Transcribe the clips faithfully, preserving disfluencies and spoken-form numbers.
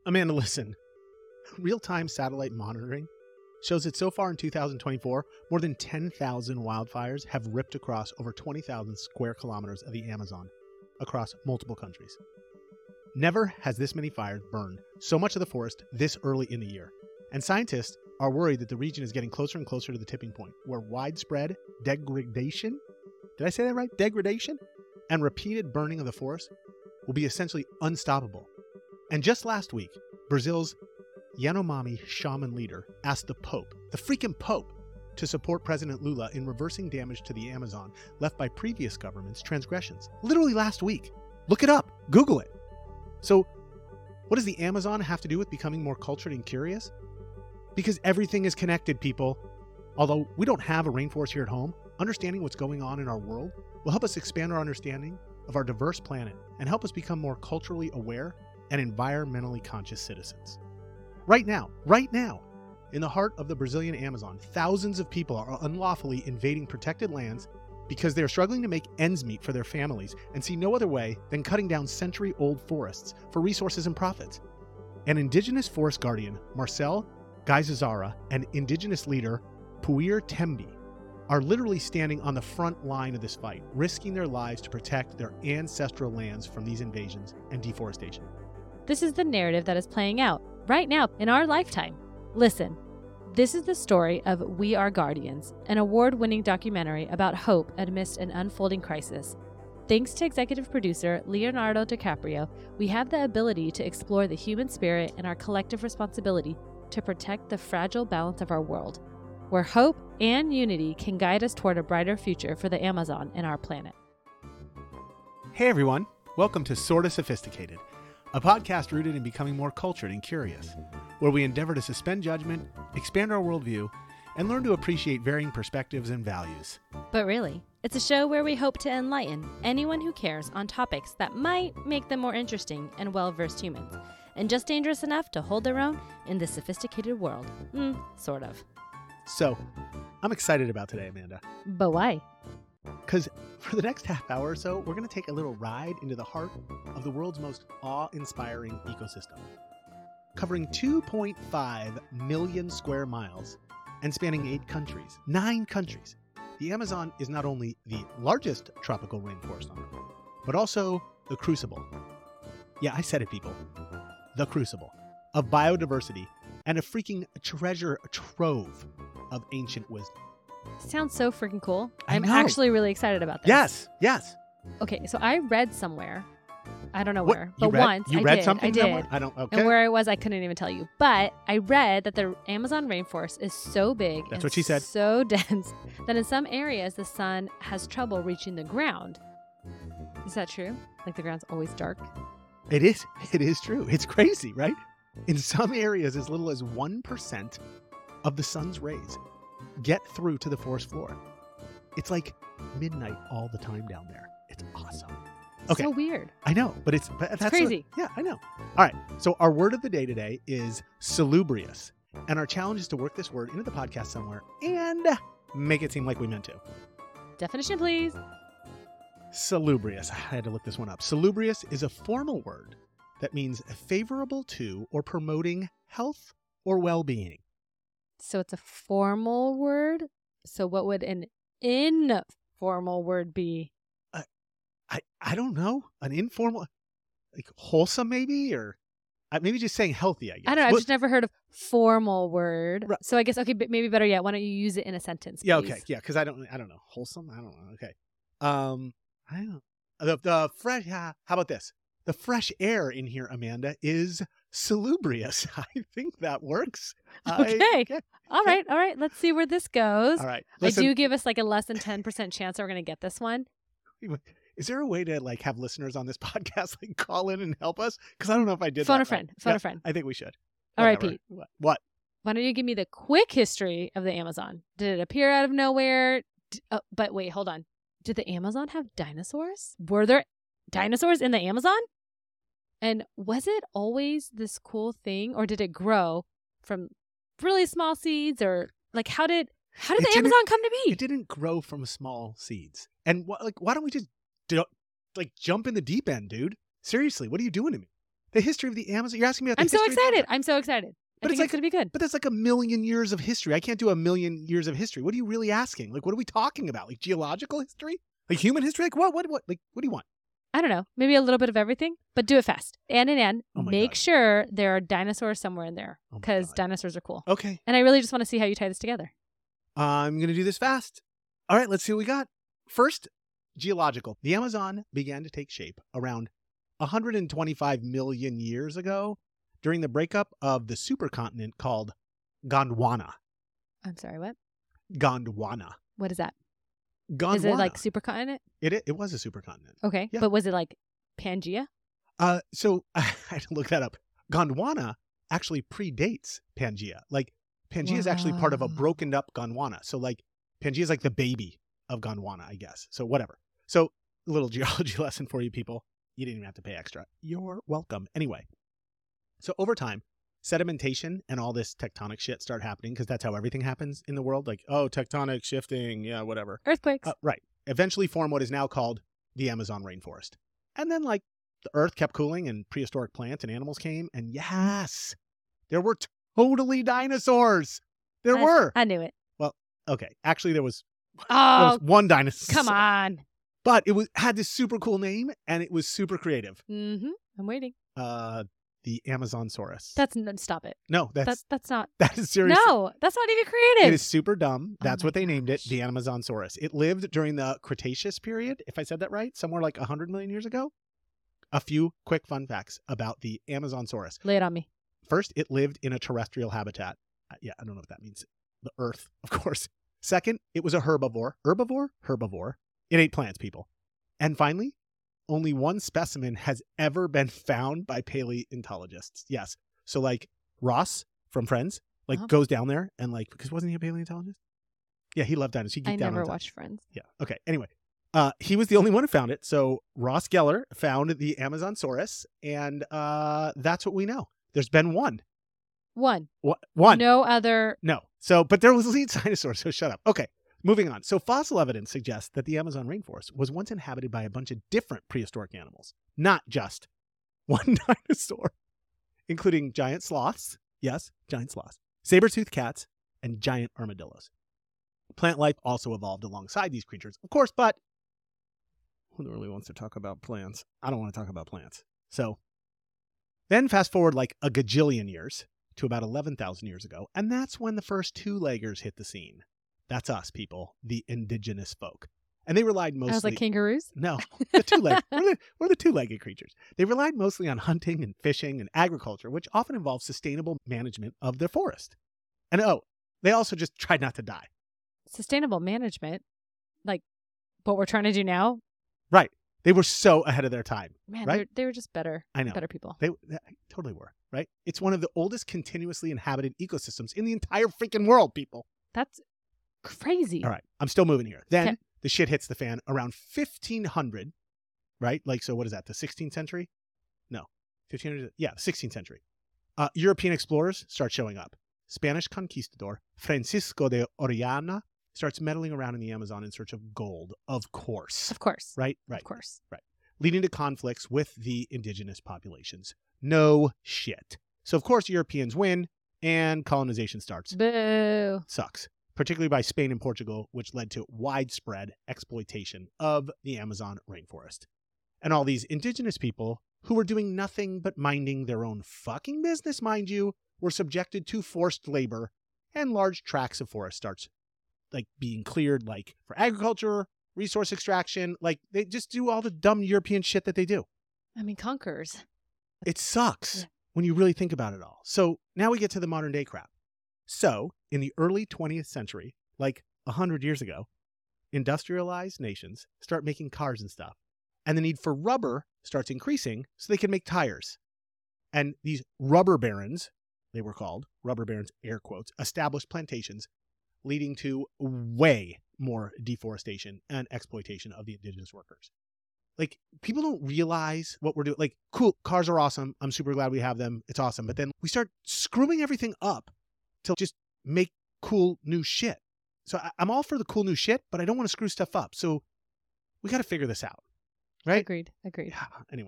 Amanda, listen. Real-time satellite monitoring shows that so far in two thousand twenty-four, more than ten thousand wildfires have ripped across over twenty thousand square kilometers of the Amazon across multiple countries. Never has this many fires burned so much of the forest this early in the year. And scientists are worried that the region is getting closer and closer to the tipping point, where widespread degradation, did I say that right? Degradation? And repeated burning of the forest will be essentially unstoppable. And just last week, Brazil's Yanomami shaman leader asked the Pope, the freaking Pope, to support President Lula in reversing damage to the Amazon left by previous governments' transgressions. Literally last week. Look it up. Google it. So, what does the Amazon have to do with becoming more cultured and curious? Because everything is connected, people. Although we don't have a rainforest here at home, understanding what's going on in our world will help us expand our understanding of our diverse planet and help us become more culturally aware and environmentally conscious citizens. Right now, right now, in the heart of the Brazilian Amazon, thousands of people are unlawfully invading protected lands because they are struggling to make ends meet for their families and see no other way than cutting down century-old forests for resources and profits. An indigenous forest guardian, Marcel Gaizazara, and indigenous leader, Puir Tembi, are literally standing on the front line of this fight, risking their lives to protect their ancestral lands from these invasions and deforestation. This is the narrative that is playing out right now in our lifetime. Listen, this is the story of We Are Guardians, an award-winning documentary about hope amidst an unfolding crisis. Thanks to executive producer Leonardo DiCaprio, we have the ability to explore the human spirit and our collective responsibility to protect the fragile balance of our world, where hope and unity can guide us toward a brighter future for the Amazon and our planet. Hey everyone, welcome to Sorta Sophisticated, a podcast rooted in becoming more cultured and curious, where we endeavor to suspend judgment, expand our worldview, and learn to appreciate varying perspectives and values. But really, it's a show where we hope to enlighten anyone who cares on topics that might make them more interesting and well-versed humans, and just dangerous enough to hold their own in this sophisticated world. Mm, sort of. So, I'm excited about today, Amanda. But why? Because for the next half hour or so, we're going to take a little ride into the heart of the world's most awe-inspiring ecosystem. Covering two point five million square miles and spanning eight countries, nine countries, the Amazon is not only the largest tropical rainforest on Earth, but also the crucible. Yeah, I said it, people. The crucible of biodiversity and a freaking treasure trove of ancient wisdom. Sounds so freaking cool. I I'm know. actually really excited about this. Yes, yes. Okay, so I read somewhere, I don't know What, where, you but read, once you I read did. something I did. somewhere? I don't. Okay. And where I was, I couldn't even tell you. But I read that the Amazon rainforest is so big That's and what she said. so dense that in some areas the sun has trouble reaching the ground. Is that true? Like the ground's always dark? It is. It is true. It's crazy, right? In some areas, as little as one percent of the sun's rays get through to the forest floor. It's like midnight all the time down there. It's awesome. Okay. So weird. I know, but it's, but that's crazy. What, yeah, I know. All right. So our word of the day today is salubrious. And our challenge is to work this word into the podcast somewhere and make it seem like we meant to. Definition, please. Salubrious. I had to look this one up. Salubrious is a formal word that means favorable to or promoting health or well-being. So it's a formal word. So what would an informal word be? Uh, I I don't know. An informal, like wholesome maybe, or uh, maybe just saying healthy, I guess. I don't know. I've What- just never heard of formal word. Right. So I guess, okay, but maybe better yet, why don't you use it in a sentence, Yeah, please? okay. Yeah, because I don't I don't know. Wholesome? I don't know. Okay. Um, I don't know. The, the fresh, yeah, how about this? The fresh air in here, Amanda, is salubrious. I think that works. I- Okay. okay. All right, all right. Let's see where this goes. All right. I Listen, do give us like a less than ten percent chance that we're going to get this one. is there a way to like have listeners on this podcast like call in and help us? Because I don't know if I did Phone that a friend. right. Phone Yeah, a friend. I think we should. All right, Whatever. Pete. What? What? Why don't you give me the quick history of the Amazon? Did it appear out of nowhere? D- oh, but wait, hold on. Did the Amazon have dinosaurs? Were there dinosaurs in the Amazon? And was it always this cool thing, or did it grow from really small seeds, or like how did how did It the didn't- Amazon come to be? It didn't grow from small seeds. And wh- like, why don't we just do, like jump in the deep end, dude? Seriously, what are you doing to me? The history of the Amazon. You're asking me about the I'm so history of the excited. Amazon. I'm so excited. But I it's think like- it's going to be good. But that's like a million years of history. I can't do a million years of history. What are you really asking? Like, what are we talking about? Like geological history? Like human history? Like what? What? What? Like, what do you want? I don't know. Maybe a little bit of everything, but do it fast. And and and Oh my make God. sure there are dinosaurs somewhere in there Oh my because God. dinosaurs are cool. Okay. And I really just want to see how you tie this together. I'm going to do this fast. All right, let's see what we got. First, geological. The Amazon began to take shape around one hundred twenty-five million years ago during the breakup of the supercontinent called Gondwana. I'm sorry, what? Gondwana. What is that? Gondwana. Is it like supercontinent? It, it was a supercontinent. Okay. Yeah. But was it like Pangea? Uh, so I had to look that up. Gondwana actually predates Pangea. Like Pangea is actually part of a Wow. broken up Gondwana. So like Pangea is like the baby of Gondwana, I guess. So whatever. So a little geology lesson for you people. You didn't even have to pay extra. You're welcome. Anyway, so over time, sedimentation and all this tectonic shit start happening because that's how everything happens in the world. Like, oh, tectonic shifting, yeah, whatever. Earthquakes. Uh, right. Eventually form what is now called the Amazon rainforest. And then like the earth kept cooling and prehistoric plants and animals came. And yes, there were totally dinosaurs. There I- were. I knew it. Okay. Actually, there was, there Oh, was one dinosaur. come on. But it was had this super cool name and it was super creative. Mm-hmm. I'm waiting. Uh, the Amazonsaurus. That's n- stop it. no, that's That's that's not. that is serious. No, that's not even creative. It is super dumb. Oh That's my what they named it, gosh. the Amazonsaurus. It lived during the Cretaceous period, if I said that right, somewhere like one hundred million years ago. A few quick fun facts about the Amazonsaurus. Lay it on me. First, it lived in a terrestrial habitat. Uh, yeah, I don't know what that means. The Earth, of course. Second, it was a herbivore. Herbivore? Herbivore. It ate plants, people. And finally, only one specimen has ever been found by paleontologists. Yes. So like Ross from Friends, like Uh-huh. goes down there and like, because wasn't he a paleontologist? Yeah, he loved dinosaurs. He geeked I out never on watched Friends. yeah. Okay. Anyway, uh, he was the only one who found it. So Ross Geller found the Amazonsaurus, and uh, that's what we know. There's been one. One. Wha- One. No other. No. So, but there was lead dinosaur. So shut up. Okay. Moving on. So fossil evidence suggests that the Amazon rainforest was once inhabited by a bunch of different prehistoric animals, not just one dinosaur, including giant sloths. Yes, giant sloths, saber-toothed cats, and giant armadillos. Plant life also evolved alongside these creatures, of course, but who really wants to talk about plants? I don't want to talk about plants. So then fast forward like a gajillion years to about eleven thousand years ago, and that's when the first two-leggers hit the scene. That's us, people, the indigenous folk. And they relied mostly... I was like kangaroos. No, the two-legged. we're, the, we're the two-legged creatures. They relied mostly on hunting and fishing and agriculture, which often involves sustainable management of their forest. And oh, they also just tried not to die. Sustainable management, like what we're trying to do now. Right. They were so ahead of their time. Man, Right? they're, they were just better. I know. Better people. They, they totally were, right? It's one of the oldest continuously inhabited ecosystems in the entire freaking world, people. That's crazy. All right. I'm still moving here. Then Okay. the shit hits the fan around fifteen hundred, right? Like, so what is that? The sixteenth century? No. fifteen hundred? Yeah, sixteenth century. Uh, European explorers start showing up. Spanish conquistador Francisco de Orellana starts meddling around in the Amazon in search of gold, of course. Of course. Right? Right. Of course. Leading to conflicts with the indigenous populations. No shit. So, of course, Europeans win and colonization starts. Boo. Sucks. Particularly by Spain and Portugal, which led to widespread exploitation of the Amazon rainforest. And all these indigenous people, who were doing nothing but minding their own fucking business, mind you, were subjected to forced labor, and large tracts of forest starts like being cleared, like for agriculture, resource extraction. Like they just do all the dumb European shit that they do. I mean, conquerors. It sucks Yeah. when you really think about it all. So now we get to the modern day crap. So in the early twentieth century, like one hundred years ago, industrialized nations start making cars and stuff. And the need for rubber starts increasing so they can make tires. And these rubber barons, they were called, rubber barons, air quotes, established plantations, leading to way more deforestation and exploitation of the indigenous workers. Like, people don't realize what we're doing. Like, cool, cars are awesome. I'm super glad we have them. It's awesome. But then we start screwing everything up to just make cool new shit. So I- I'm all for the cool new shit, but I don't want to screw stuff up. So we got to figure this out. Right? Agreed. Agreed. Yeah. Anyway,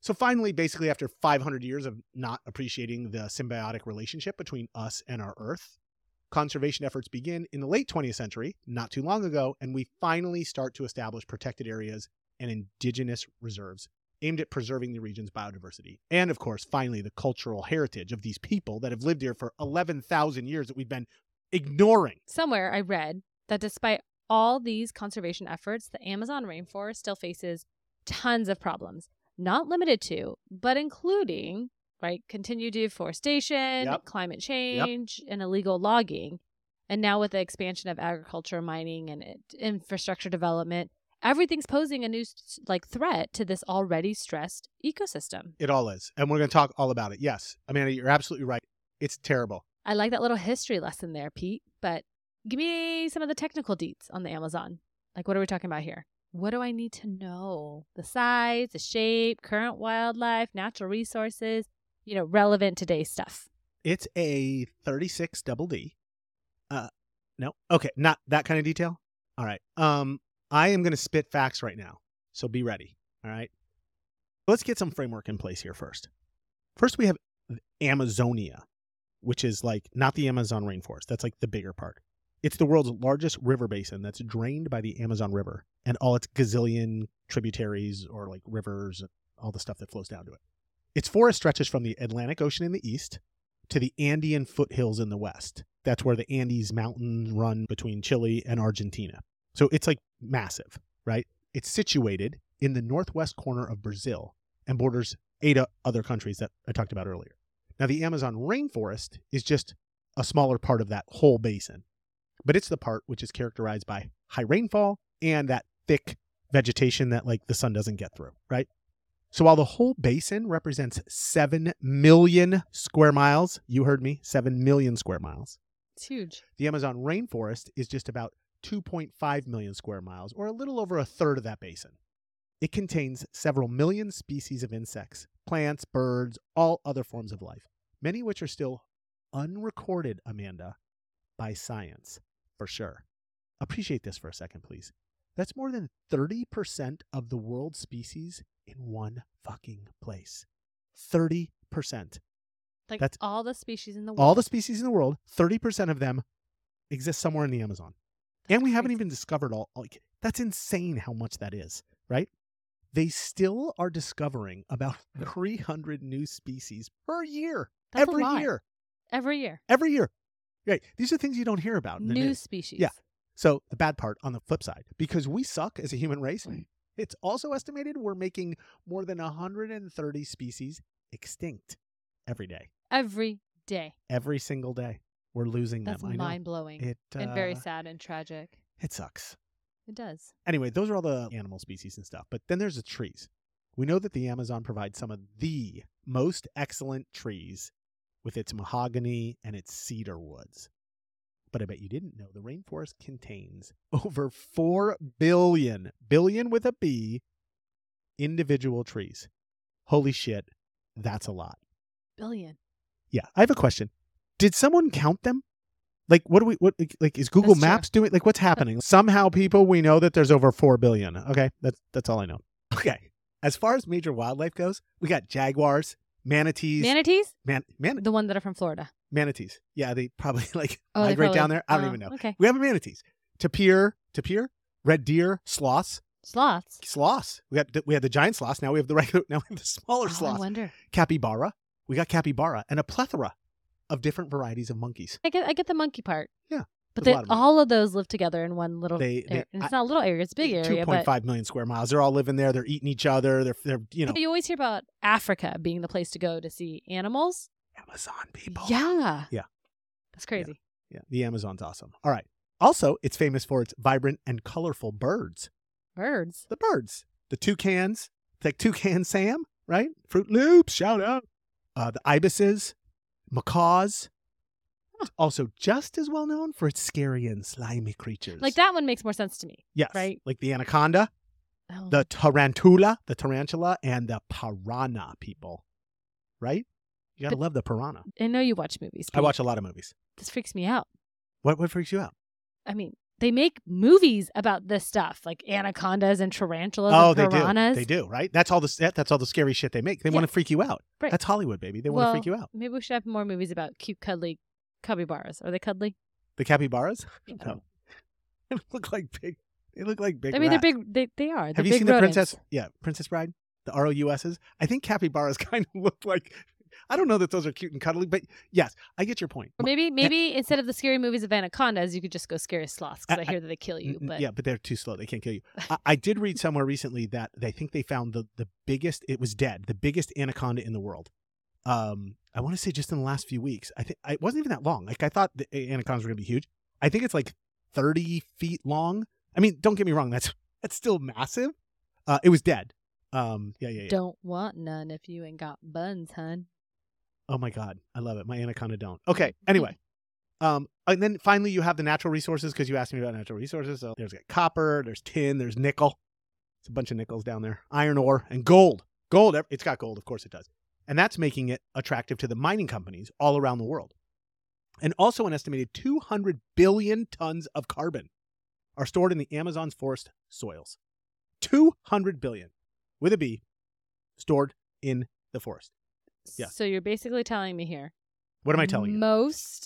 So finally, basically after five hundred years of not appreciating the symbiotic relationship between us and our Earth, conservation efforts begin in the late twentieth century, not too long ago, and we finally start to establish protected areas and indigenous reserves aimed at preserving the region's biodiversity. And of course, finally, the cultural heritage of these people that have lived here for eleven thousand years that we've been ignoring. Somewhere I read that despite all these conservation efforts, the Amazon rainforest still faces tons of problems, not limited to, but including, right, continued deforestation, Yep. climate change, yep. and illegal logging. And now with the expansion of agriculture, mining, and it, infrastructure development, everything's posing a new like threat to this already stressed ecosystem. It all is. And we're going to talk all about it. Yes. Amanda, you're absolutely right. It's terrible. I like that little history lesson there, Pete, but give me some of the technical deets on the Amazon. Like, what are we talking about here? What do I need to know? The size, the shape, current wildlife, natural resources, you know, relevant today's stuff. It's a thirty-six double D. Uh, no. Okay. Not that kind of detail. All right. Um, I am going to spit facts right now. So be ready. All right. Let's get some framework in place here first. First, we have Amazonia, which is like not the Amazon rainforest. That's like the bigger part. It's the world's largest river basin that's drained by the Amazon River and all its gazillion tributaries or like rivers, all the stuff that flows down to it. Its forest stretches from the Atlantic Ocean in the east to the Andean foothills in the west. That's where the Andes Mountains run between Chile and Argentina. So it's like massive, right? It's situated in the northwest corner of Brazil and borders eight other countries that I talked about earlier. Now, the Amazon rainforest is just a smaller part of that whole basin, but it's the part which is characterized by high rainfall and that thick vegetation that like the sun doesn't get through, right? So while the whole basin represents seven million square miles, you heard me, seven million square miles. It's huge. The Amazon rainforest is just about two point five million square miles, or a little over a third of that basin. It contains several million species of insects, plants, birds, all other forms of life, many of which are still unrecorded, Amanda, by science, for sure. Appreciate this for a second, please. That's more than thirty percent of the world's species in one fucking place. thirty percent. Like That's all the species in the world. All the species in the world, thirty percent of them exist somewhere in the Amazon. That's and we crazy. haven't even discovered all, like, that's insane how much that is, right? They still are discovering about three hundred new species per year. That's every a lot. year. Every year. Every year. Right. These are things you don't hear about. New species. Yeah. So the bad part on the flip side, because we suck as a human race, it's also estimated we're making more than one hundred thirty species extinct every day. Every day. Every single day. We're losing That's them. That's mind-blowing. It, uh, and very sad and tragic. It sucks. It does. Anyway, those are all the animal species and stuff. But then there's the trees. We know that the Amazon provides some of the most excellent trees with its mahogany and its cedar woods. But I bet you didn't know the rainforest contains over four billion, billion with a B, individual trees. Holy shit, that's a lot. Billion. Yeah, I have a question. Did someone count them? Like, what do we, what, like, is Google That's Maps true. doing, like, what's happening? Somehow, people, we know that there's over four billion. Okay, that's, that's all I know. Okay, as far as major wildlife goes, we got jaguars, manatees. Manatees? Man, man, the one that are from Florida. Manatees. Yeah, they probably, like, oh, migrate probably, down there. I don't oh, even know. Okay. We have manatees. Tapir, tapir, red deer, sloths. Sloths? Sloths. We got, we had the giant sloths. Now we have the regular, now we have the smaller oh, sloths. I wonder. Capybara. We got capybara and a plethora of different varieties of monkeys. I get I get the monkey part. Yeah. But they, all of those live together in one little they, area. they, And it's not a little area, it's a big area. two point five million square miles. They're all living there. They're eating each other. They're, they're you know. You always hear about Africa being the place to go to see animals. Amazon people. Yeah. Yeah. That's crazy. Yeah. yeah. The Amazon's awesome. All right. Also, it's famous for its vibrant and colorful birds. Birds? The birds. The toucans. Like Toucan Sam, right? Fruit Loops. Shout out. Uh, the ibises. Macaws. Also just as well known for its scary and slimy creatures. Like that one makes more sense to me. Yes. Right? Like the anaconda, oh. the tarantula, the tarantula, and the piranha people. Right? You gotta but love the piranha. I know you watch movies. I watch a lot of movies. This freaks me out. What what freaks you out? I mean, they make movies about this stuff, like anacondas and tarantulas Oh, and they piranhas. do. They do, right? That's all the that's all the scary shit they make. They Yeah. want to freak you out. Right. That's Hollywood, baby. They well, want to freak you out. Maybe we should have more movies about cute, cuddly capybaras. Are they cuddly? The capybaras? I don't No. know. They look like big. They look like big. I mean, rats. they're big. They they are. They're Have you big seen the rodents. Princess? Yeah, Princess Bride, the R O U S's. I think capybaras kind of look like. I don't know that those are cute and cuddly, but yes, I get your point. Or maybe maybe instead of the scary movies of anacondas, you could just go scary sloths because I, I- hear that they kill you. N- But yeah, but they're too slow. They can't kill you. I, I did read somewhere recently that they think they found the the biggest. It was dead. The biggest anaconda in the world. Um, I want to say just in the last few weeks. I think it wasn't even that long. Like I thought the anacondas were gonna be huge. I think it's like thirty feet long. I mean, don't get me wrong. That's that's still massive. Uh, it was dead. Um, yeah, yeah, yeah. don't want none if you ain't got buns, hun. Oh my God, I love it. My anaconda don't. Okay. Anyway, um, and then finally you have the natural resources because you asked me about natural resources. So there's like copper, there's tin, there's nickel. It's a bunch of nickels down there. Iron ore and gold. Gold. It's got gold, of course it does, and that's making it attractive to the mining companies all around the world. And also, an estimated two hundred billion tons of carbon are stored in the Amazon's forest soils. two hundred billion, with a B, stored in the forest. Yeah. So you're basically telling me here. What am I telling you? Most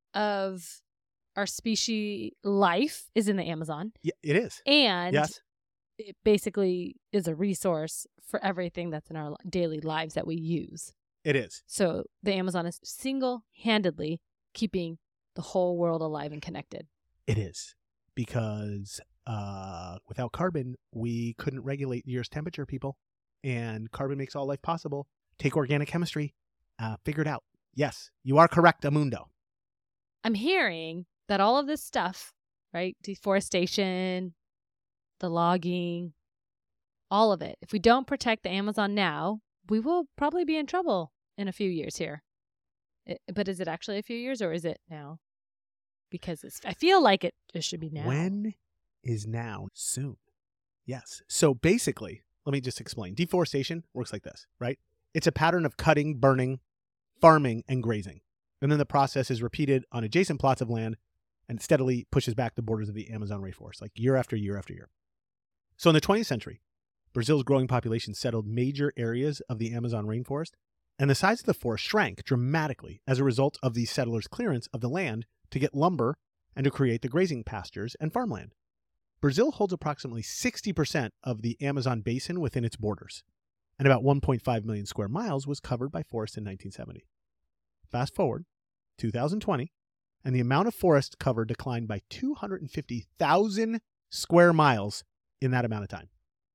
of our species life is in the Amazon, Yeah, it is. and Yes. it basically is a resource for everything that's in our li- daily lives that we use. It is. So the Amazon is single-handedly keeping the whole world alive and connected. It is. Because uh, without carbon, we couldn't regulate the Earth's temperature, people. And carbon makes all life possible. Take organic chemistry. Uh, figure it out. Yes, you are correct, Amundo. I'm hearing that all of this stuff, right? Deforestation, the logging, all of it. If we don't protect the Amazon now, we will probably be in trouble in a few years here. It, but is it actually a few years or is it now? Because it's, I feel like it, it should be now. When is now? Soon. Yes. So basically, let me just explain. Deforestation works like this, right? It's a pattern of cutting, burning, farming, and grazing. And then the process is repeated on adjacent plots of land and steadily pushes back the borders of the Amazon rainforest, like year after year after year. So in the twentieth century, Brazil's growing population settled major areas of the Amazon rainforest, and the size of the forest shrank dramatically as a result of these settlers' clearance of the land to get lumber and to create the grazing pastures and farmland. Brazil holds approximately sixty percent of the Amazon basin within its borders, and about one point five million square miles was covered by forest in nineteen seventy. Fast forward, two thousand twenty, and the amount of forest covered declined by two hundred fifty thousand square miles in that amount of time.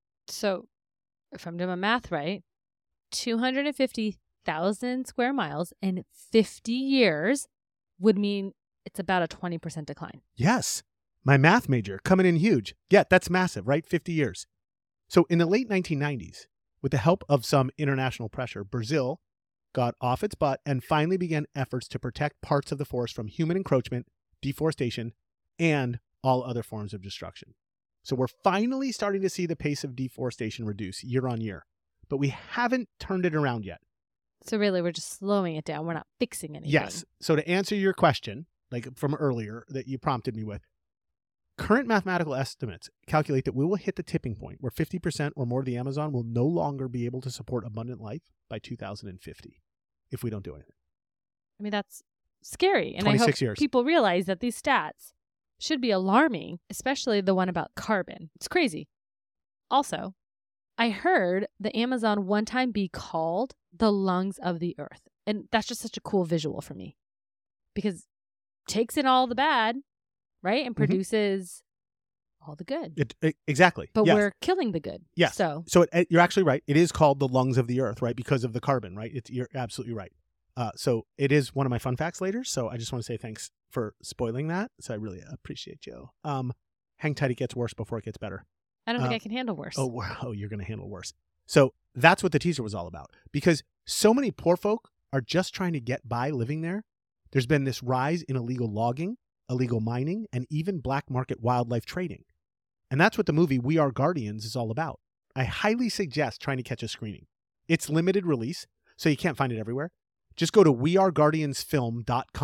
So if I'm doing my math right, two hundred fifty thousand square miles in fifty years would mean it's about a twenty percent decline. Yes. My math major coming in huge. Yeah, that's massive, right? fifty years. So in the late nineteen nineties, with the help of some international pressure, Brazil got off its butt and finally began efforts to protect parts of the forest from human encroachment, deforestation, and all other forms of destruction. So we're finally starting to see the pace of deforestation reduce year on year, but we haven't turned it around yet. So really, we're just slowing it down. We're not fixing anything. Yes. So to answer your question, like from earlier that you prompted me with, current mathematical estimates calculate that we will hit the tipping point where fifty percent or more of the Amazon will no longer be able to support abundant life by two thousand fifty if we don't do anything. I mean, that's scary. And I hope twenty-six years. people realize that these stats should be alarming, especially the one about carbon. It's crazy. Also, I heard the Amazon one time be called the lungs of the earth. And that's just such a cool visual for me because it takes in all the bad, right? And Mhm. produces all the good. It, it, exactly. But yes. we're killing the good. Yes. So, So it, it- you're actually right. It is called the lungs of the earth, right? Because of the carbon, right? It's, you're absolutely right. Uh, so it is one of my fun facts later. So I just want to say thanks for spoiling that. So I really appreciate you. Um, hang tight. It gets worse before it gets better. I don't think Uh, I can handle worse. Oh, wow. Oh, you're going to handle worse. So that's what the teaser was all about. Because so many poor folk are just trying to get by living there. There's been this rise in illegal logging, illegal mining, and even black market wildlife trading. And that's what the movie We Are Guardians is all about. I highly suggest trying to catch a screening. It's limited release, so you can't find it everywhere. Just go to we are guardians film dot com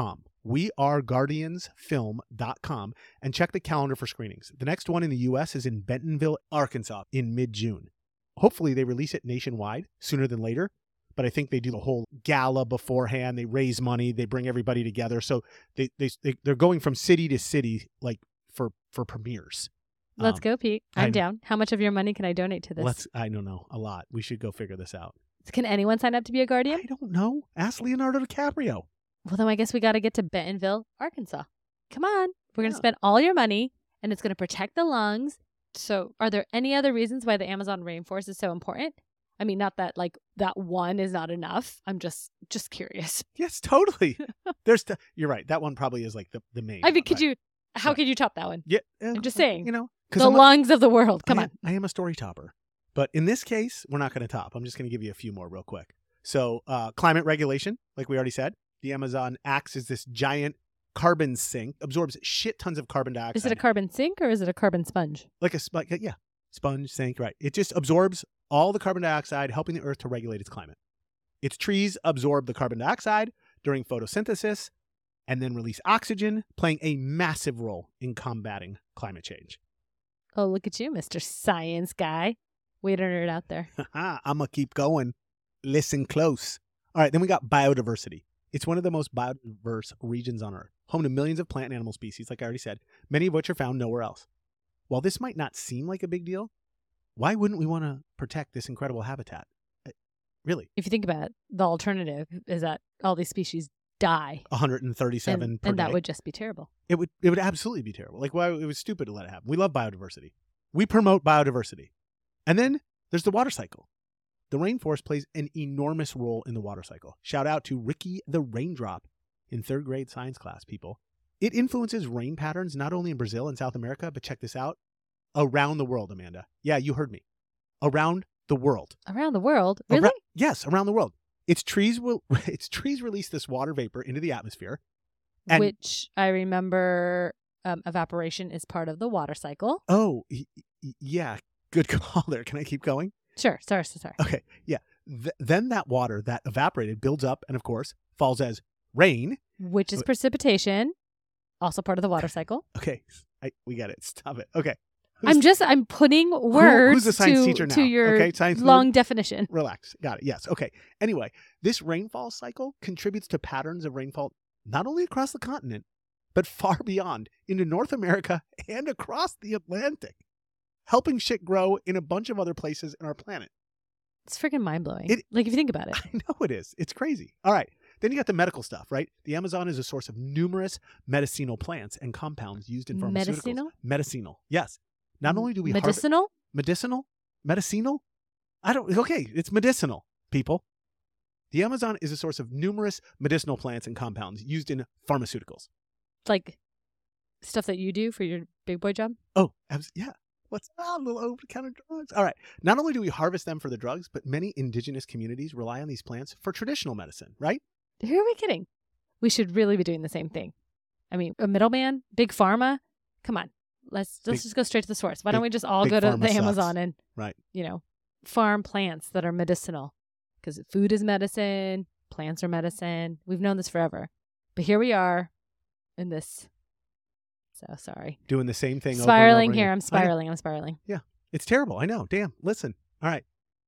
we are guardians film dot com and check the calendar for screenings. The next one in the U S is in Bentonville, Arkansas in mid-June. Hopefully they release it nationwide sooner than later, but I think they do the whole gala beforehand. They raise money. They bring everybody together. So they, they, they, they're going from city to city like for, for premieres. Let's um, go, Pete. I'm I, down. How much of your money can I donate to this? Let's. I don't know. A lot. We should go figure this out. Can anyone sign up to be a guardian? I don't know. Ask Leonardo DiCaprio. Well, then I guess we got to get to Bentonville, Arkansas. Come on. We're going to Yeah. spend all your money, and it's going to protect the lungs. So are there any other reasons why the Amazon rainforest is so important? I mean, not that, like, that one is not enough. I'm just just curious. Yes, totally. There's. T- you're right. That one probably is like the, the main. I mean, one, could right? you, how Right. could you top that one? Yeah. uh, I'm just uh, saying. You know, The I'm a- lungs of the world. Come I on. am, I am a story topper. But in this case, we're not going to top. I'm just going to give you a few more real quick. So uh, climate regulation, like we already said, the Amazon acts as this giant carbon sink, absorbs shit tons of carbon dioxide. Is it a carbon sink or is it a carbon sponge? like a sp- yeah, sponge sink, right? It just absorbs all the carbon dioxide, helping the Earth to regulate its climate. Its trees absorb the carbon dioxide during photosynthesis and then release oxygen, playing a massive role in combating climate change. Oh, look at you, Mister Science Guy. Way to nerd out there. I'm going to keep going. Listen close. All right, then we got biodiversity. It's one of the most biodiverse regions on Earth, home to millions of plant and animal species, like I already said, many of which are found nowhere else. While this might not seem like a big deal, why wouldn't we want to protect this incredible habitat? Uh, Really? If you think about it, the alternative is that all these species die. one hundred thirty-seven And, per and day. that would just be terrible. It would it would absolutely be terrible. Like, why it was stupid to let it happen. We love biodiversity. We promote biodiversity. And then there's the water cycle. The rainforest plays an enormous role in the water cycle. Shout out to Ricky the Raindrop in third grade science class, people. It influences rain patterns not only in Brazil and South America, but check this out, around the world, Amanda. Yeah, you heard me. Around the world. Around the world? Really? Arou- yes, around the world. Its trees will its trees release this water vapor into the atmosphere. And Which I remember um, evaporation is part of the water cycle. oh, y- y- yeah, good call there. Can I keep going? Sure. Sorry, sorry, sorry. Okay, yeah. Th- then that water that evaporated builds up and, of course, falls as rain. Which is precipitation, also part of the water cycle. Okay, I, we got it. Stop it. Okay. I'm just, I'm putting words who's the science to, teacher now? to your Okay, science long definition. Relax. Got it. Yes. Okay. Anyway, this rainfall cycle contributes to patterns of rainfall not only across the continent, but far beyond into North America and across the Atlantic, helping shit grow in a bunch of other places in our planet. It's freaking mind blowing. It- Like, if you think about it. I know it is. It's crazy. All right. Then you got the medical stuff, right? The Amazon is a source of numerous medicinal plants and compounds used in pharmaceuticals. Medicinal? Medicinal. Yes. Not only do we harvest Medicinal? medicinal, medicinal. I don't. Okay, it's medicinal, people. The Amazon is a source of numerous medicinal plants and compounds used in pharmaceuticals. Like stuff that you do for your big boy job? Oh, abs- yeah. What's ah, little over-the-counter drugs? All right. Not only do we harvest them for the drugs, but many indigenous communities rely on these plants for traditional medicine, right? Who are we kidding? We should really be doing the same thing. I mean, a middleman, big pharma. Come on. Let's let's Big- just go straight to the source. Why don't big- we just all big go to pharma the sucks. Amazon and, Right. you know, farm plants that are medicinal? Because food is medicine, plants are medicine. We've known this forever. But here we are in this. So sorry. Doing the same thing. over and Spiraling over here. again. I'm I know. spiraling. I'm spiraling. It's terrible. I know. Damn. Listen. All right.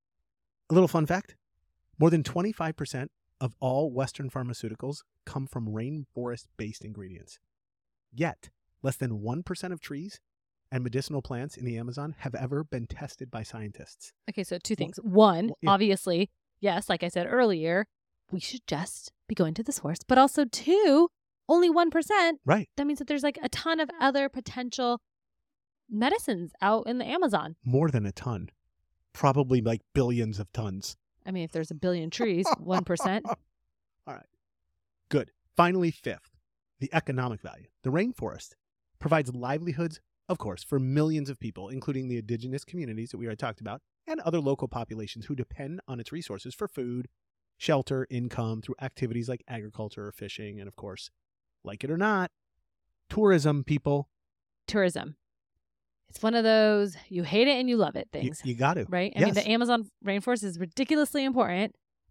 A little fun fact. More than twenty-five percent of all Western pharmaceuticals come from rainforest-based ingredients. Yet, less than one percent of trees and medicinal plants in the Amazon have ever been tested by scientists. Okay, so two things. One, well, yeah. obviously, yes, like I said earlier, we should just be going to the source. But also, two, only one percent. Right. That means that there's like a ton of other potential medicines out in the Amazon. More than a ton. Probably like billions of tons. I mean, if there's a billion trees, one percent. All right. Good. Finally, fifth, the economic value. The rainforest provides livelihoods, of course, for millions of people, including the indigenous communities that we already talked about, and other local populations who depend on its resources for food, shelter, income through activities like agriculture or fishing, and of course, like it or not, tourism, people. Tourism. It's one of those you hate it and you love it You, things, you got to. right? I yes. mean, the Amazon rainforest is ridiculously important,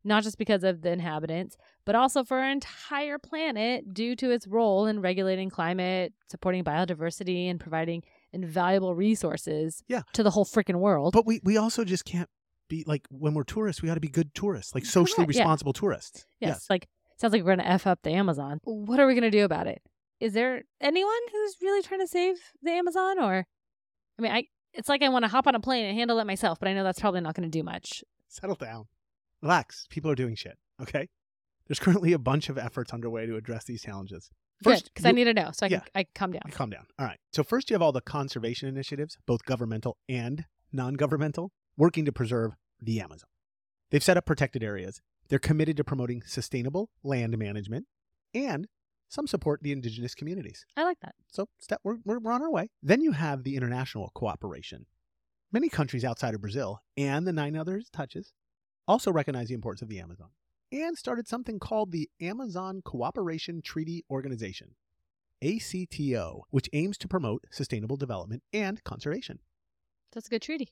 not just because of the inhabitants, but also for our entire planet due to its role in regulating climate, supporting biodiversity, and providing invaluable resources Yeah. to the whole freaking world. But we, we also just can't be like, when we're tourists, we got to be good tourists, like socially Correct, yeah. responsible tourists. yes, Yes. like, sounds like we're going to F up the Amazon. What are we going to do about it? Is there anyone who's really trying to save the Amazon? Or, I mean, I it's like I want to hop on a plane and handle it myself, but I know that's probably not going to do much. Settle down. Relax. People are doing shit, okay? There's currently a bunch of efforts underway to address these challenges. Good, because I you- need to know, so I can, yeah. I can calm down. Calm down. All right. So first you have all the conservation initiatives, both governmental and non-governmental, working to preserve the Amazon. They've set up protected areas. They're committed to promoting sustainable land management, and some support the indigenous communities. I like that. So step, we're, we're, we're on our way. Then you have the international cooperation. Many countries outside of Brazil and the nine other touches also recognize the importance of the Amazon and started something called the Amazon Cooperation Treaty Organization, A C T O, which aims to promote sustainable development and conservation. That's a good treaty.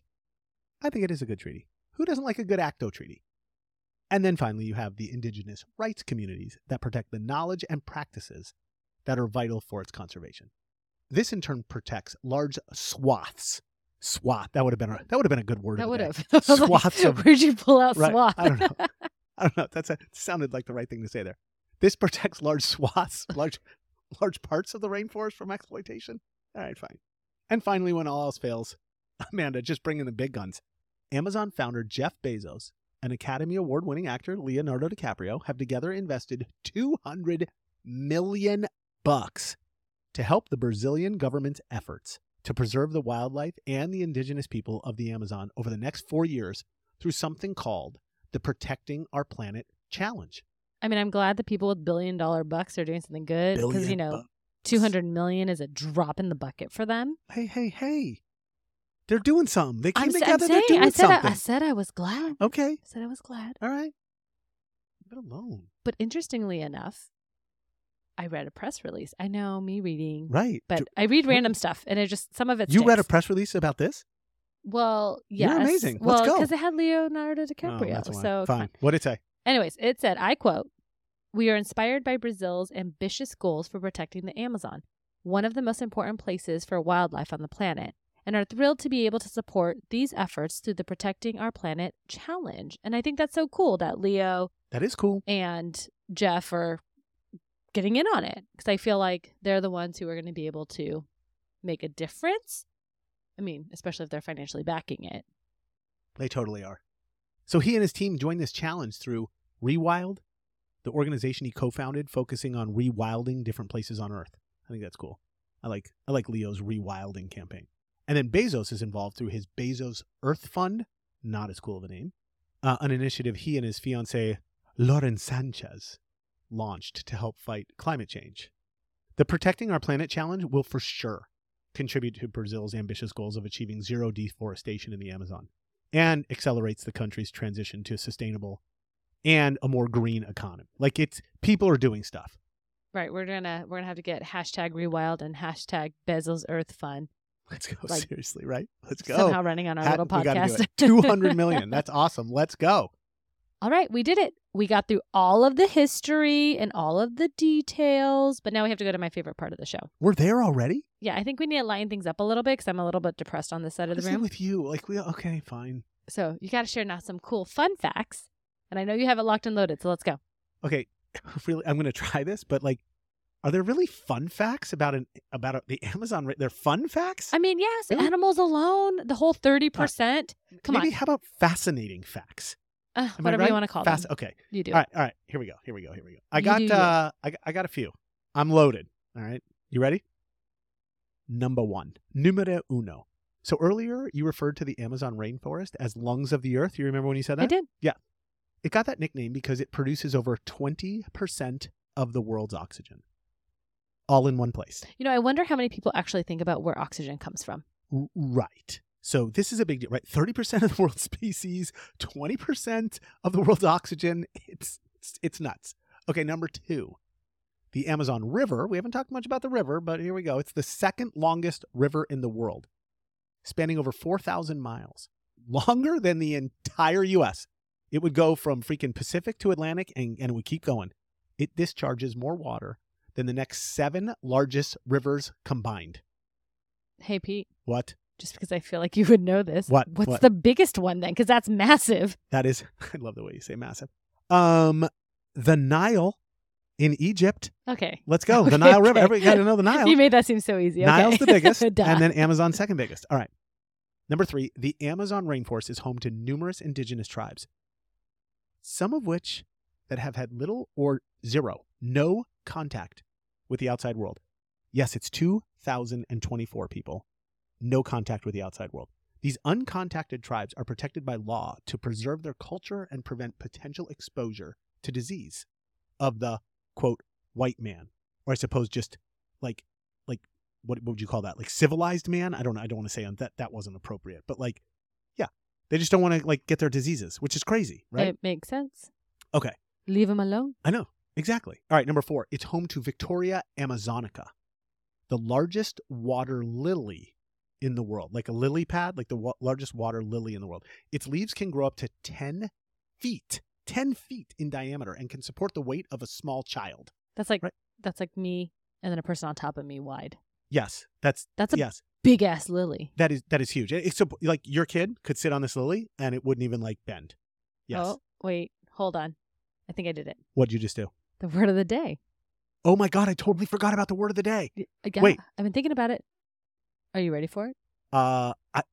I think it is a good treaty. Who doesn't like a good ACTO treaty? And then finally, you have the indigenous rights communities that protect the knowledge and practices that are vital for its conservation. This in turn protects large swaths. Swath. That would have been a, that would have been a good word. That of would the have. day. Swaths of. Where'd you pull out Right, swath? I don't know. I don't know. That's a, it sounded like the right thing to say there. This protects large swaths, large, large parts of the rainforest from exploitation. All right, fine. And finally, when all else fails, Amanda, just bring in the big guns. Amazon founder Jeff Bezos and Academy Award-winning actor Leonardo DiCaprio have together invested two hundred million bucks to help the Brazilian government's efforts to preserve the wildlife and the indigenous people of the Amazon over the next four years through something called the Protecting Our Planet Challenge. I mean, I'm glad the people with billion dollar bucks are doing something good because, Billion you know, bucks. two hundred million is a drop in the bucket for them. Hey, hey, hey. They're doing something. They came I'm, s- I'm together. saying, They're doing I said, I, something. I said I was glad. Okay. I said I was glad. All right. Leave it alone. But interestingly enough, I read a press release. I know me reading, Right. but Do- I read random stuff, and it just some of it. You read a sticks. press release about this? Well, yes. You're amazing. Well, Let's go. because it had Leonardo Oh, DiCaprio. that's why. so Fine. What'd it say? Anyways, it said, I quote, "We are inspired by Brazil's ambitious goals for protecting the Amazon, one of the most important places for wildlife on the planet, and are thrilled to be able to support these efforts through the Protecting Our Planet Challenge." And I think that's so cool that Leo That is cool. and Jeff are getting in on it, because I feel like they're the ones who are going to be able to make a difference. I mean, especially if they're financially backing it. They totally are. So he and his team joined this challenge through Rewild, the organization he co-founded focusing on rewilding different places on Earth. I think that's cool. I like I like Leo's rewilding campaign. And then Bezos is involved through his Bezos Earth Fund, not as cool of a name, uh, an initiative he and his fiancée, Lauren Sanchez, launched to help fight climate change. The Protecting Our Planet Challenge will for sure contribute to Brazil's ambitious goals of achieving zero deforestation in the Amazon and accelerates the country's transition to sustainable and a more green economy. Like, it's people are doing stuff. Right, we're gonna we're gonna have to get hashtag Rewild and hashtag Bezos Earth Fund. Let's go. Like, Seriously, right? Let's go. Somehow running on our Ha- little we gotta do podcast. it. two hundred million. That's awesome. Let's go. All right, we did it. We got through all of the history and all of the details, but now we have to go to my favorite part of the show. We're there already? Yeah, I think we need to lighten things up a little bit because I'm a little bit depressed on this side What of is the it room. with you? Like, we okay, fine. So you got to share now some cool fun facts, and I know you have it locked and loaded. So let's go. Okay, really, I'm going to try this, but like, are there really fun facts about an about a, the Amazon? ra- They're fun facts? I mean, yes, Really? animals alone, the whole thirty percent. Come Maybe on, how about fascinating facts? uh, Am I whatever right? you want to call Fast, them. Okay. You do. All right, all right. Here we go. Here we go. Here we go. I You got do you. uh I, got- I got a few. I'm loaded. All right. You ready? Number one. Numero uno. So earlier you referred to the Amazon rainforest as lungs of the earth. You remember when you said that? I did. It got that nickname because it produces over twenty percent of the world's oxygen. All in one place. You know, I wonder how many people actually think about where oxygen comes from. R- right. So this is a big deal, right? thirty percent of the world's species, twenty percent of the world's oxygen. It's, it's it's nuts. Okay, number two. The Amazon River. We haven't talked much about the river, but here we go. It's the second longest river in the world, spanning over four thousand miles. Longer than the entire U S. It would go from freaking Pacific to Atlantic, and, and it would keep going. It discharges more water than the next seven largest rivers combined. Hey, Pete. What? Just because I feel like you would know this. What? What's What? the biggest one then? Because that's massive. That is, I love the way you say massive. Um, the Nile in Egypt. Okay. Let's go. The Okay, Nile River. okay. Everybody got to know the Nile. You made that seem so easy. Okay. Nile's the biggest, Duh. and then Amazon second biggest. All right. Number three, the Amazon rainforest is home to numerous indigenous tribes, some of which that have had little or zero, no contact with the outside world. Yes, it's two thousand twenty-four people. No contact with the outside world. These uncontacted tribes are protected by law to preserve their culture and prevent potential exposure to disease of the, quote, white man. Or I suppose just like, like what, what would you call that? Like civilized man? I don't know. I don't want to say that that wasn't appropriate. But like, yeah, they just don't want to like get their diseases, which is crazy, right? It makes sense. Okay. Leave them alone. I know. Exactly. All right. Number four, it's home to Victoria amazonica, the largest water lily in the world, like a lily pad, like the wa- largest water lily in the world. Its leaves can grow up to ten feet, ten feet in diameter, and can support the weight of a small child. That's like Right. that's like me and then a person on top of me wide. Yes, that's That's a yes, big ass lily. that is that is huge. It's so, like your kid could sit on this lily and it wouldn't even like bend. Yes. Oh, wait. Hold on. I think I did it. What'd you just do? The word of the day. Oh my God, I totally forgot about the word of the day. I got- Wait. I've been thinking about it. Are you ready for it? Uh, I,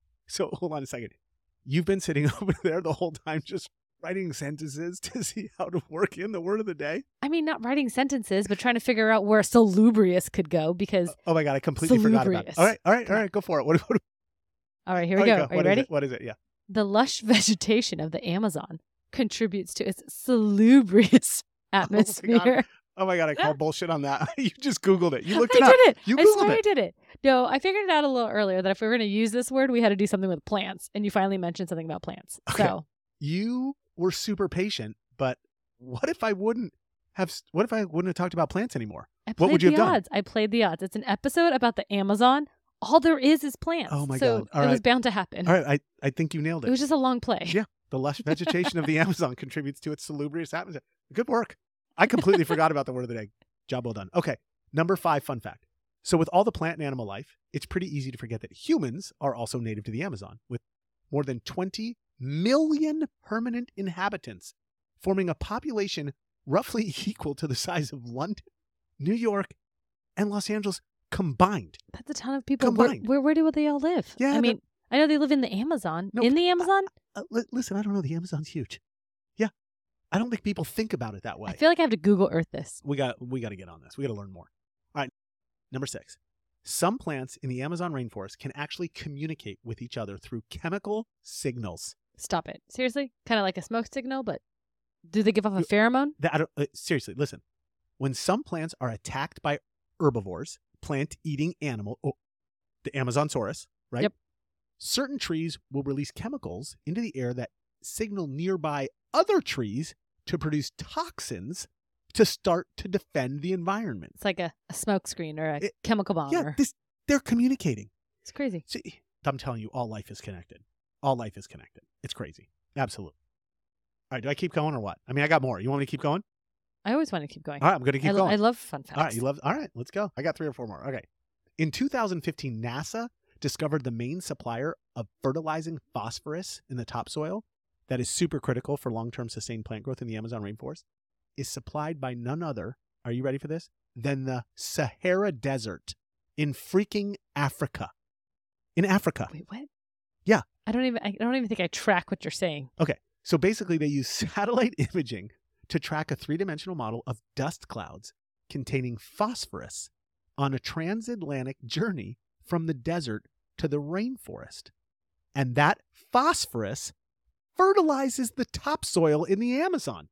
so hold on a second. You've been sitting over there the whole time just writing sentences to see how to work in the word of the day? I mean, not writing sentences, but trying to figure out where salubrious could go because. Oh my God, I completely forgot about it. Salubrious. All right, all right, all right, go for it. What, what, All right, here we oh, go. you Are you What is ready? it? What is it? Yeah. The lush vegetation of the Amazon contributes to its salubrious atmosphere. Oh my God, I call bullshit on that. You just Googled it. You looked I it up. did it. You I Googled swear it. I did it. No, I figured it out a little earlier that if we were going to use this word, we had to do something with plants. And you finally mentioned something about plants. Okay. So You were super patient, but what if I wouldn't have, what if I wouldn't have talked about plants anymore? I What played would you the have done? odds. I played the odds. It's an episode about the Amazon. All there is is plants. Oh my so God. All it was right. bound to happen. All right, I, I think you nailed It it. was just a long play. Yeah. The lush vegetation of the Amazon contributes to its salubrious atmosphere. Good work. I completely forgot about the word of the day. Job well done. Okay. Number five, fun fact. So with all the plant and animal life, it's pretty easy to forget that humans are also native to the Amazon, with more than twenty million permanent inhabitants, forming a population roughly equal to the size of London, New York, and Los Angeles combined. That's a ton of people. Where, Combined. where, where do they all live? Yeah, I they're- mean, I know they live in the Amazon. No, in the Amazon? Uh, li- listen, I don't know. The Amazon's huge. Yeah. I don't think people think about it that way. I feel like I have to Google Earth this. We got we got to get on this. We got to learn more. All right. Number six. Some plants in the Amazon rainforest can actually communicate with each other through chemical signals. Stop it. Seriously? Kind of like a smoke signal, but do they give off a pheromone? That I don't, uh, seriously, listen. When some plants are attacked by herbivores, plant-eating animal, oh, the Amazonsaurus, right? Yep. Certain trees will release chemicals into the air that signal nearby other trees to produce toxins to start to defend the environment. It's like a, a smoke screen or a It- chemical bomb. Yeah, or- this they're communicating. it's crazy. See, I'm telling you, all life is connected. All life is connected. It's crazy. Absolutely. All right, do I keep going or what? I mean, I got more. You want me to keep going? I always want to keep going. All right, I'm going to keep I, lo- going. I love fun facts. All right, you love. All right, let's go. I got three or four more. Okay. In two thousand fifteen, NASA discovered the main supplier of fertilizing phosphorus in the topsoil that is super critical for long-term sustained plant growth in the Amazon rainforest is supplied by none other, are you ready for this, than the Sahara Desert in freaking Africa. In Africa. Wait, what? Yeah. I don't even. I don't even think I track what you're saying. Okay. So basically, they use satellite imaging to track a three-dimensional model of dust clouds containing phosphorus on a transatlantic journey from the desert to the rainforest. And that phosphorus fertilizes the topsoil in the Amazon.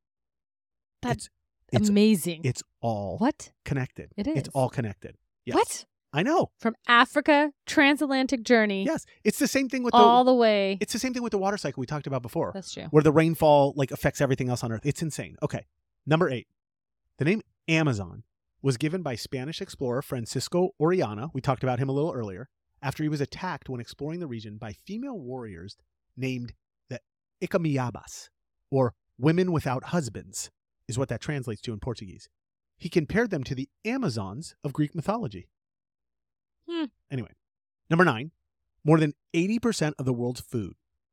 That's it's, it's, amazing. it's all what? connected. It It's is. all connected. Yes. What? I know. From Africa, transatlantic journey, Yes. It's the same thing with all the, the way. it's the same thing with the water cycle we talked about before. That's true. Where the rainfall like affects everything else on Earth. It's insane. Okay. Number eight. The name Amazon was given by Spanish explorer Francisco Orellana. We talked about him a little earlier. After he was attacked when exploring the region by female warriors named the Icamiabas. or women without husbands, is what that translates to in Portuguese. He compared them to the Amazons of Greek mythology. Hmm. Anyway, number nine, more than eighty percent of the world's food.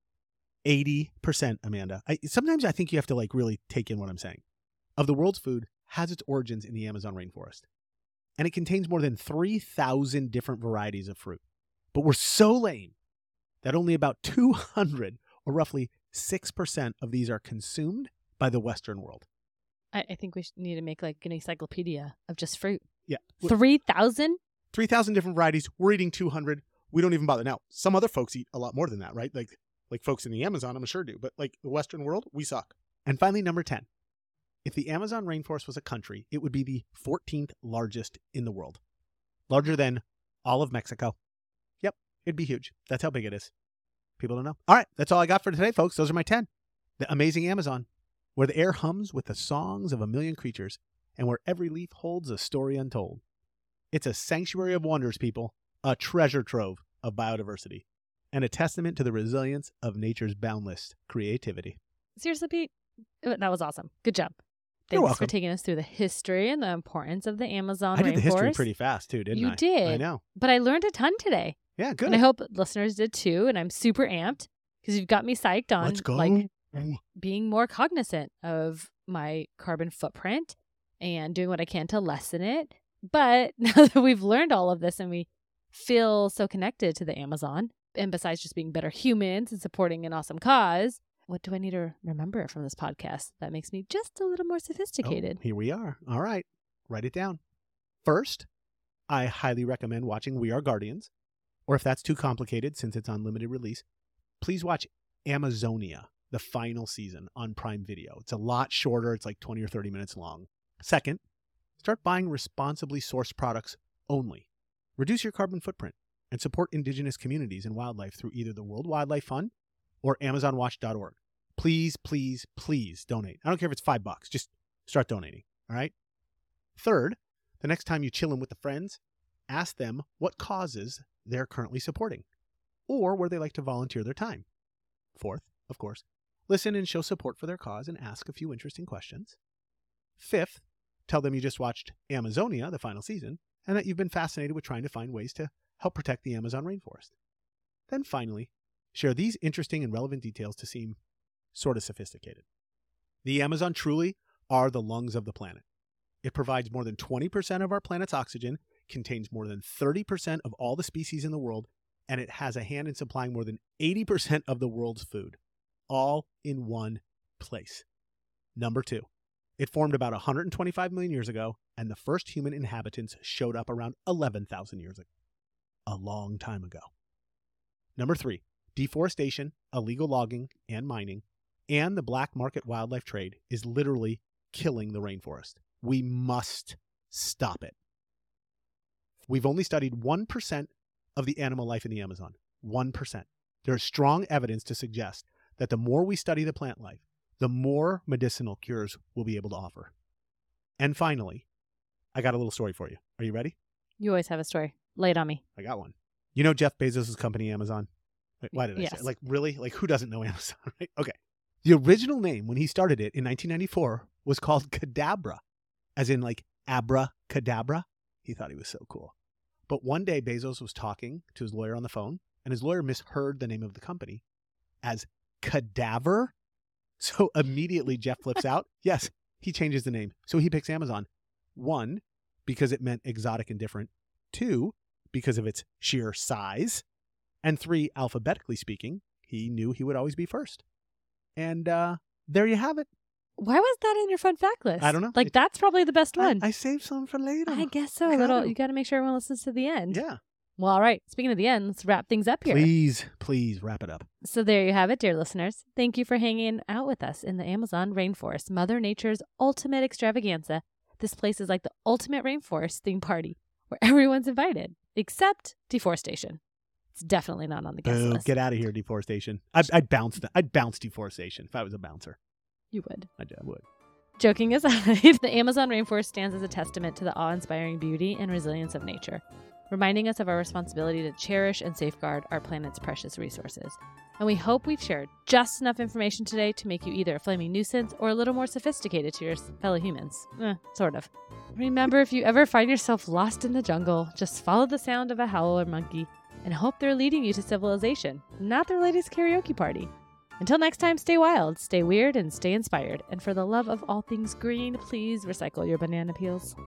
eighty percent, Amanda. I, sometimes I think you have to like really take in what I'm saying. Of the world's food has its origins in the Amazon rainforest. And it contains more than three thousand different varieties of fruit. But we're so lame that only about two hundred, or roughly six percent of these are consumed by the Western world. I, I think we should need to make like an encyclopedia of just fruit. Yeah. three thousand? three thousand different varieties. We're eating two hundred. We don't even bother. Now, some other folks eat a lot more than that, right? Like, like folks in the Amazon, I'm sure do. But like the Western world, we suck. And finally, number ten. If the Amazon rainforest was a country, it would be the fourteenth largest in the world. Larger than all of Mexico. Yep, it'd be huge. That's how big it is. People don't know. All right, that's all I got for today, folks. Those are my ten. The amazing Amazon, where the air hums with the songs of a million creatures, and where every leaf holds a story untold. It's a sanctuary of wonders, people, a treasure trove of biodiversity, and a testament to the resilience of nature's boundless creativity. Seriously, Pete? That was awesome. Good job. You're Thanks welcome. for taking us through the history and the importance of the Amazon I rainforest. did the history pretty fast, too, didn't you I? You did. I know. But I learned a ton today. Yeah, good. And I hope listeners did too. And I'm super amped because you've got me psyched on Let's go. like being more cognizant of my carbon footprint and doing what I can to lessen it. But now that we've learned all of this and we feel so connected to the Amazon, and besides just being better humans and supporting an awesome cause, what do I need to remember from this podcast that makes me just a little more sophisticated? Oh, here we are. All right. Write it down. First, I highly recommend watching We Are Guardians. Or if that's too complicated, since it's on limited release, please watch Amazonia, the final season, on Prime Video. It's a lot shorter. It's like twenty or thirty minutes long. Second, start buying responsibly sourced products only. Reduce your carbon footprint and support indigenous communities and wildlife through either the World Wildlife Fund or Amazon Watch dot org. Please, please, please donate. I don't care if it's five bucks. Just start donating. All right? Third, the next time you chill in with the friends, ask them what causes they're currently supporting or where they like to volunteer their time. Fourth, of course, listen and show support for their cause and ask a few interesting questions. Fifth, tell them you just watched Amazonia, the final season, and that you've been fascinated with trying to find ways to help protect the Amazon rainforest. Then finally, share these interesting and relevant details to seem sort of sophisticated. The Amazon truly are the lungs of the planet. It provides more than twenty percent of our planet's oxygen, contains more than thirty percent of all the species in the world, and it has a hand in supplying more than eighty percent of the world's food, all in one place. Number two, it formed about one hundred twenty-five million years ago, and the first human inhabitants showed up around eleven thousand years ago. A long time ago. Number three, deforestation, illegal logging and mining, and the black market wildlife trade is literally killing the rainforest. We must stop it. We've only studied one percent of the animal life in the Amazon. one percent. There is strong evidence to suggest that the more we study the plant life, the more medicinal cures we'll be able to offer. And finally, I got a little story for you. Are you ready? You always have a story. Lay it on me. I got one. You know Jeff Bezos' company, Amazon? Wait, why did I Yes. say it? Like, really? Like, who doesn't know Amazon, right? Okay. The original name when he started it in nineteen ninety-four was called Cadabra, as in like abracadabra. He thought he was so cool. But one day Bezos was talking to his lawyer on the phone, and his lawyer misheard the name of the company as Cadaver. So immediately Jeff flips out. Yes, he changes the name. So he picks Amazon. One, because it meant exotic and different. Two, because of its sheer size. And three, alphabetically speaking, he knew he would always be first. And uh, there you have it. Why was that in your fun fact list? I don't know. Like, It- that's probably the best one. I, I saved some for later. I guess so. I A little. gotta. You got to make sure everyone listens to the end. Yeah. Well, all right. Speaking of the end, let's wrap things up here. Please, please wrap it up. So there you have it, dear listeners. Thank you for hanging out with us in the Amazon rainforest, Mother Nature's ultimate extravaganza. This place is like the ultimate rainforest theme party where everyone's invited, except deforestation. It's definitely not on the guest Boo, list. get out of here, deforestation. I'd, I'd bounce that. I'd bounce deforestation if I was a bouncer. You would. I, I would. Joking aside, the Amazon rainforest stands as a testament to the awe-inspiring beauty and resilience of nature. reminding us of our responsibility to cherish and safeguard our planet's precious resources. And we hope we've shared just enough information today to make you either a flaming nuisance or a little more sophisticated to your fellow humans. Eh, sort of. Remember, if you ever find yourself lost in the jungle, just follow the sound of a howl or monkey and hope they're leading you to civilization, not their latest karaoke party. Until next time, stay wild, stay weird, and stay inspired. And for the love of all things green, please recycle your banana peels.